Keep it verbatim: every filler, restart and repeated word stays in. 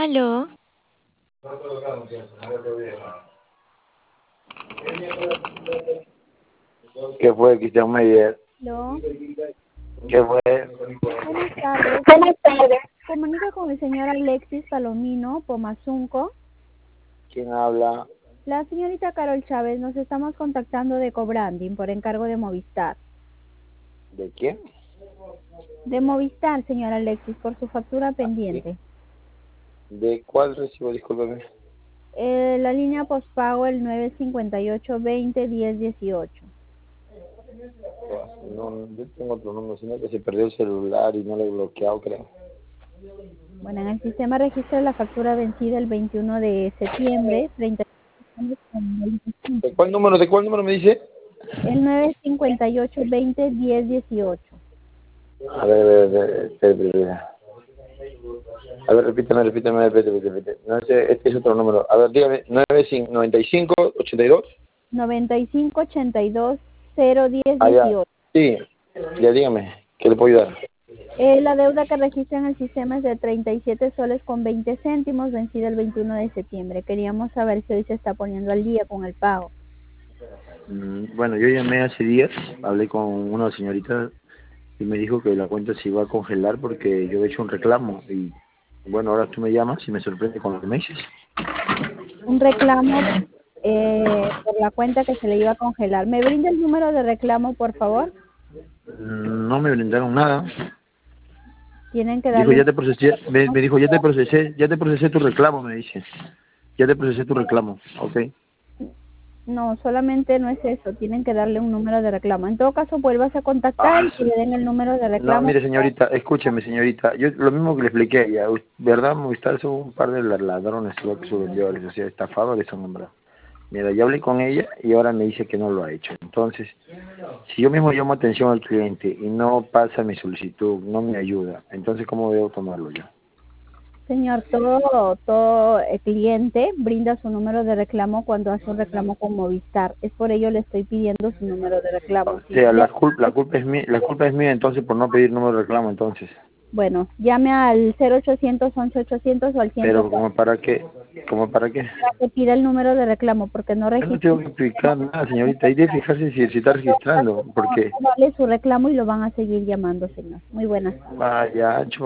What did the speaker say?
Aló. ¿Qué fue, Cristian Meyer? ¿Aló? ¿Qué fue? Buenas tardes. Buenas tardes. Comunica con el señor Alexis Palomino Pomazunco. ¿Quién habla? La señorita Carol Chávez, nos estamos contactando de Cobranding por encargo de Movistar. ¿De quién? De Movistar, señor Alexis, por su factura pendiente. ¿De cuál recibo? Discúlpeme. Eh, la línea postpago el nueve cincuenta y ocho veinte diez dieciocho. No, yo tengo otro número, sino que se perdió el celular y no lo he bloqueado, creo. Bueno, en el sistema registra la factura vencida el veintiuno de septiembre, treinta y cinco. ¿De cuál número? ¿De cuál número me dice? El nueve cincuenta y ocho veinte diez dieciocho. A ver, a ver, a ver, espera, espera, espera. A ver, repítame, repítame, repítame, repítame. No, este, este es otro número. A ver, dígame, noventa y cinco ochenta y dos. noventa y cinco ochenta y dos cero diez Ah, ya. dieciocho. Sí, ya dígame, ¿qué le puedo ayudar? Eh, la deuda que registra en el sistema es de treinta y siete soles con veinte céntimos, vencida el veintiuno de septiembre. Queríamos saber si hoy se está poniendo al día con el pago. Mm, Bueno, yo llamé hace días, hablé con una señorita y me dijo que la cuenta se iba a congelar porque yo he hecho un reclamo y bueno, ahora tú me llamas y me sorprende con lo que me dices. Un reclamo eh, por la cuenta que se le iba a congelar. ¿Me brinda el número de reclamo, por favor? Mm, No me brindaron nada. Tienen que Dijo, darle... ya te procesé, me, me dijo, ya te procesé, ya te procesé tu reclamo, me dice. Ya te procesé tu reclamo, ok. No, solamente no es eso, tienen que darle un número de reclamo. En todo caso, vuelvas a contactar Ah, y que le den el número de no, reclamo. mire señorita, escúcheme señorita, yo lo mismo que le expliqué a ella, ¿verdad? Movistar son un par de ladrones, lo que sus vendedores, o sea, estafadores son nombrados. Mira, yo hablé con ella y ahora me dice que no lo ha hecho. Entonces, si yo mismo llamo atención al cliente y no pasa mi solicitud, no me ayuda, entonces ¿cómo debo tomarlo yo? Señor, todo, todo eh, cliente brinda su número de reclamo cuando hace un reclamo con Movistar. Es por ello le estoy pidiendo su número de reclamo. O Si sea, no la le- culpa, la culpa es mía, la culpa es mía entonces por no pedir número de reclamo entonces. Bueno, llame al cero ochocientos once ochocientos o al ciento Pero cuatro ¿como para qué? ¿Como para qué? para que pida el número de reclamo porque no Yo no registra. tengo que explicar nada, señorita, hay de fijarse si se está registrando, porque No vale su reclamo y lo van a seguir llamando, señor. Muy buenas tardes. vaya,